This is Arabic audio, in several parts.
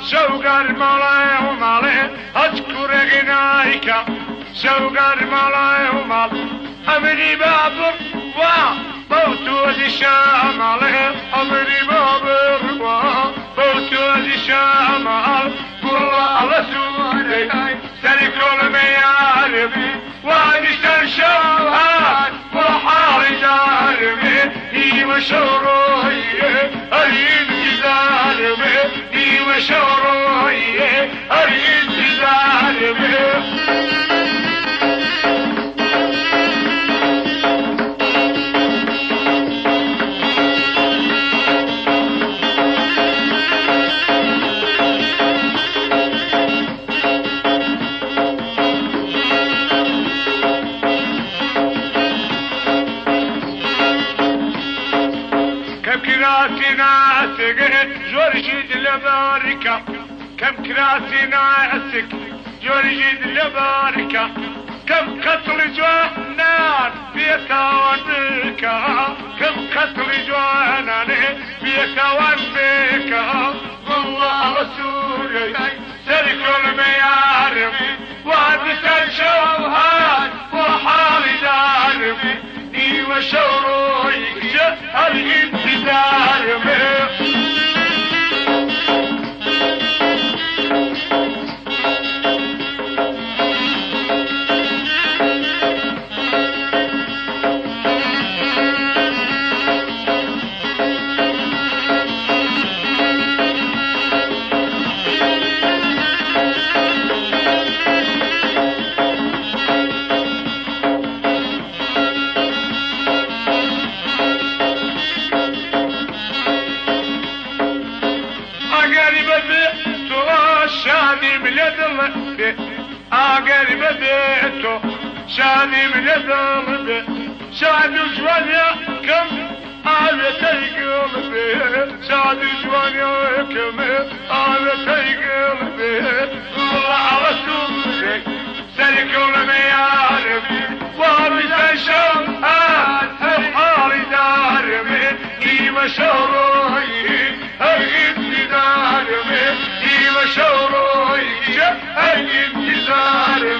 شوق المولى ومالي أذكر غنايك شوق المولى ومالي أمري بابر وبوتو ذي شامالي أمري بابر وبوتو ذي شامال والله على سوري سلك المياربي وعدي سنشوهات وحاري داربي هي مشوروي أريد تزاربي هي مشوروي أريد تزاربي جورجيد لباركة كم كراسي ناسك جورجيد لباركة كم قتل جوانان بيتاوان بيكا كم قتل جوانان بيتاوان بيكا والله رسولي سلك الميارب وعد سنشوهات وحالي دارب نيوة شورويك جهر انتدارب أقرب بيته شادي من الظلم شادي جوانيا كم آلتي قلبي شادي جوانيا كم آلتي قلبي والله على سوري سلك المياربي وابد شوهات الحاري داربي كيما شوروي أريد داربي كيما شوروي الانتظار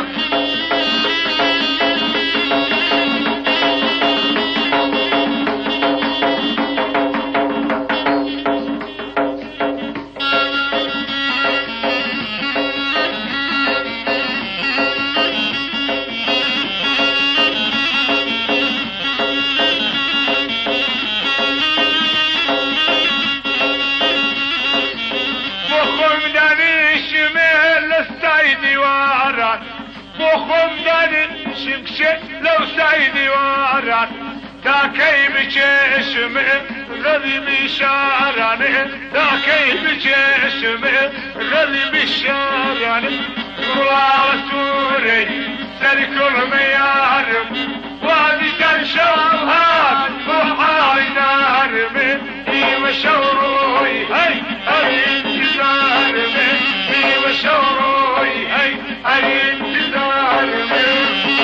مخم داني شمشي لو سعيدي واران تاكي بجيشم غذي بشاراني تاكي بجيشم غذي بشاراني والله سوري سلك الميارب وادي تنشوهات وحاي نارمي ايوه شوروي هاي انتظارمي ايوه شوروي هاي انتظارمي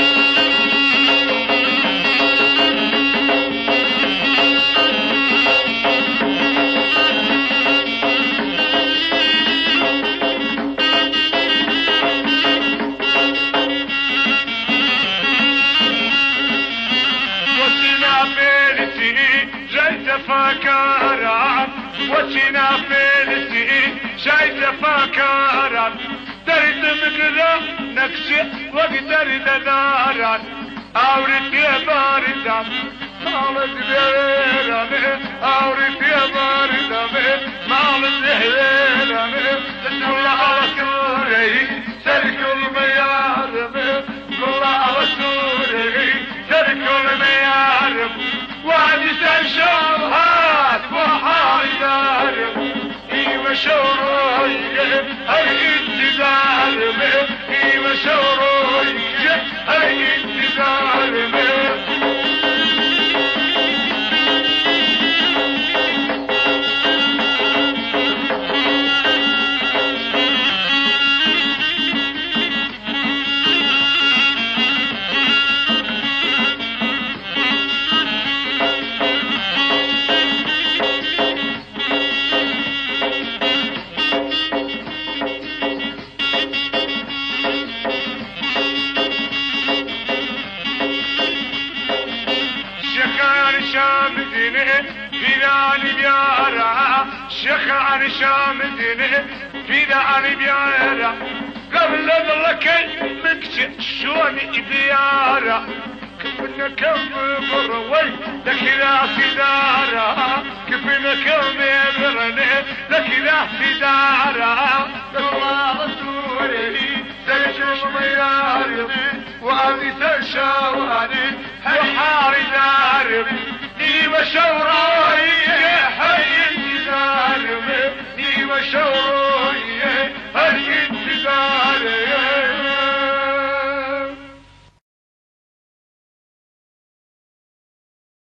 فكران وشنا فيلتي شايف فكران درد مقرا نكشي وقدر داران اورد يا باردان مالد بيران اورد يا باردان مالد بيران الله على سوري سرك الميارب الله على سوري سرك الميارب وعدي تنشوهات وحايدار ايوه شوروي هاي انتظار ايوه شوروي هاي انتظار بيارا شيخ عن شامدني فينا عن بيارا قبل لك مكتي شوني بيارا كفنا كم بروي لك لا سدارا كفنا كم برني لك لا سدارا الله رسولي سيشوف مياري وأبي تشاوري وحاري داري لي مشاور